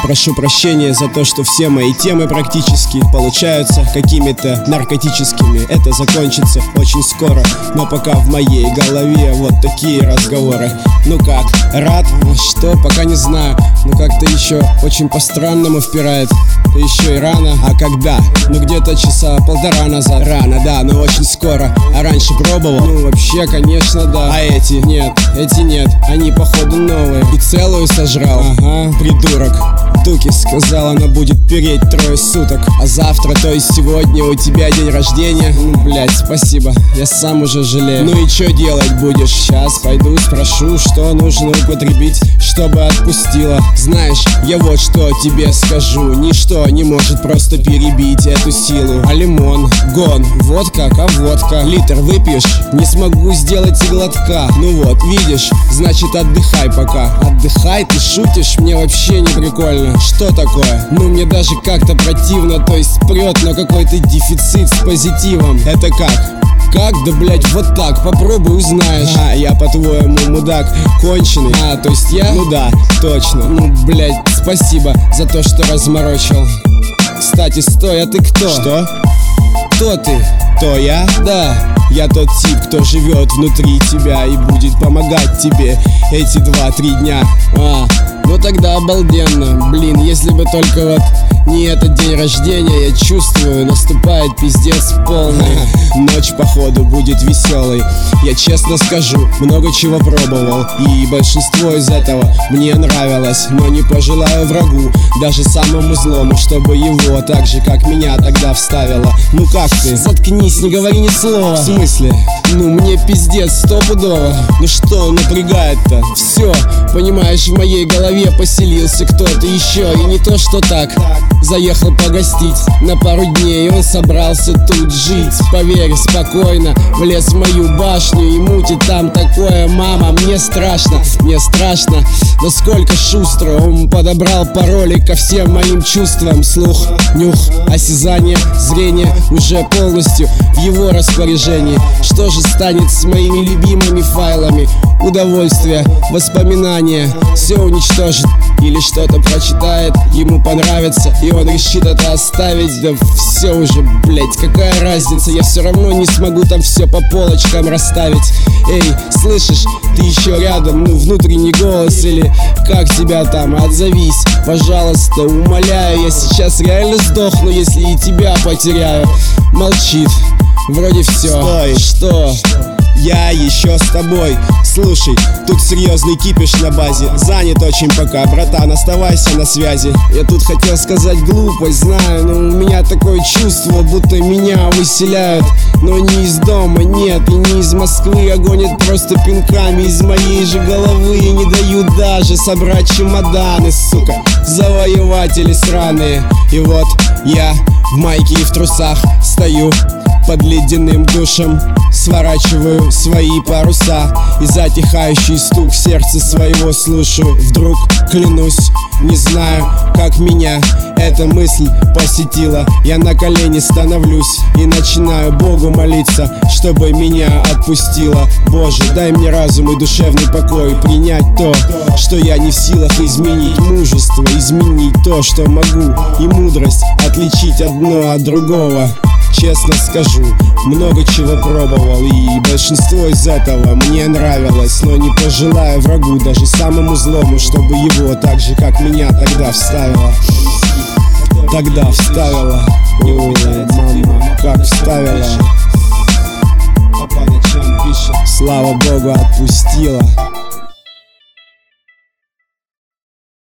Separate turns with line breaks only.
Прошу прощения за то, что все мои темы практически получаются какими-то наркотическими. Это закончится очень скоро, но пока в моей голове вот такие разговоры. Ну как, рад? Что? Пока не знаю. Ну как-то еще очень по-странному впирает. Еще и рано. А когда? Ну где-то часа полтора назад. Рано, да, но очень скоро. А раньше пробовал? Ну вообще, конечно, да. А эти? Нет, эти нет. Они походу новые. И целую сожрал. Ага, придурок. Дуки сказала, она будет переть 3 суток. А завтра, то есть сегодня, у тебя день рождения. Ну, блять, спасибо, я сам уже жалею. Ну и что делать будешь? Сейчас пойду спрошу, что нужно употребить, чтобы отпустила. Знаешь, я вот что тебе скажу. Ничто не может просто перебить эту силу. А лимон, гон, водка, а водка. Литр выпьешь? Не смогу сделать и глотка. Ну вот, видишь, значит отдыхай пока. Отдыхай, ты шутишь? Мне вообще не прикольно. Что такое? Ну мне даже как-то противно, то есть прет, но какой-то дефицит с позитивом. Это как? Как? Да блять, вот так, попробуй узнаешь. А, я по-твоему мудак конченый. А, то есть я? Ну да, точно. Ну блять, спасибо за то, что разморочил. Кстати, стой, а ты кто? Что? Кто ты? Кто я? Да, я тот тип, кто живет внутри тебя и будет помогать тебе эти 2-3 дня. Ну тогда обалденно. Блин, если бы только вот не этот день рождения, я чувствую, наступает пиздец полный. Ночь походу будет веселой. Я честно скажу, много чего пробовал, и большинство из этого мне нравилось. Но не пожелаю врагу, даже самому злому, чтобы его так же, как меня тогда вставило. Ну как ты? Заткнись, не говори ни слова. В смысле? Ну мне пиздец стопудово. Ну что напрягает-то? Все, понимаешь, в моей голове поселился кто-то еще. И не то что так. Заехал погостить на пару дней, он собрался тут жить. Поверь, спокойно влез в мою башню и мутит там такое. Мама, мне страшно, насколько шустро он подобрал пароли ко всем моим чувствам. Слух, нюх, осязание, зрение уже полностью в его распоряжении. Что же станет с моими любимыми файлами? Удовольствие, воспоминания, все уничтожит или что-то прочитает, ему понравится, и он решит это оставить. Да все уже, блять, какая разница, я все равно не смогу там все по полочкам расставить. Эй, слышишь, ты еще рядом, ну внутренний голос или как тебя там, отзовись, пожалуйста, умоляю, я сейчас реально сдохну, если и тебя потеряю. Молчит, вроде все. Стой. Что? Я еще с тобой. Слушай, тут серьезный кипиш на базе. Занят очень пока, братан, оставайся на связи. Я тут хотел сказать глупость, знаю, но у меня такое чувство, будто меня выселяют. Но не из дома, нет, и не из Москвы, а гонят просто пинками из моей же головы. И не дают даже собрать чемоданы, сука, завоеватели сраные. И вот я в майке и в трусах стою под ледяным душем, сворачиваю свои паруса и затихающий стук сердца своего слушаю. Вдруг, клянусь, не знаю, как меня эта мысль посетила. Я на колени становлюсь и начинаю Богу молиться, чтобы меня отпустила. Боже, дай мне разум и душевный покой, принять то, что я не в силах изменить. Мужество, изменить то, что могу, и мудрость отличить одно от другого. Честно скажу, много чего пробовал, и большинство из этого мне нравилось. Но не пожелаю врагу, даже самому злому, чтобы его так же, как меня тогда вставила. Тогда вставила. Ой, мама, как вставила. Слава Богу, отпустила.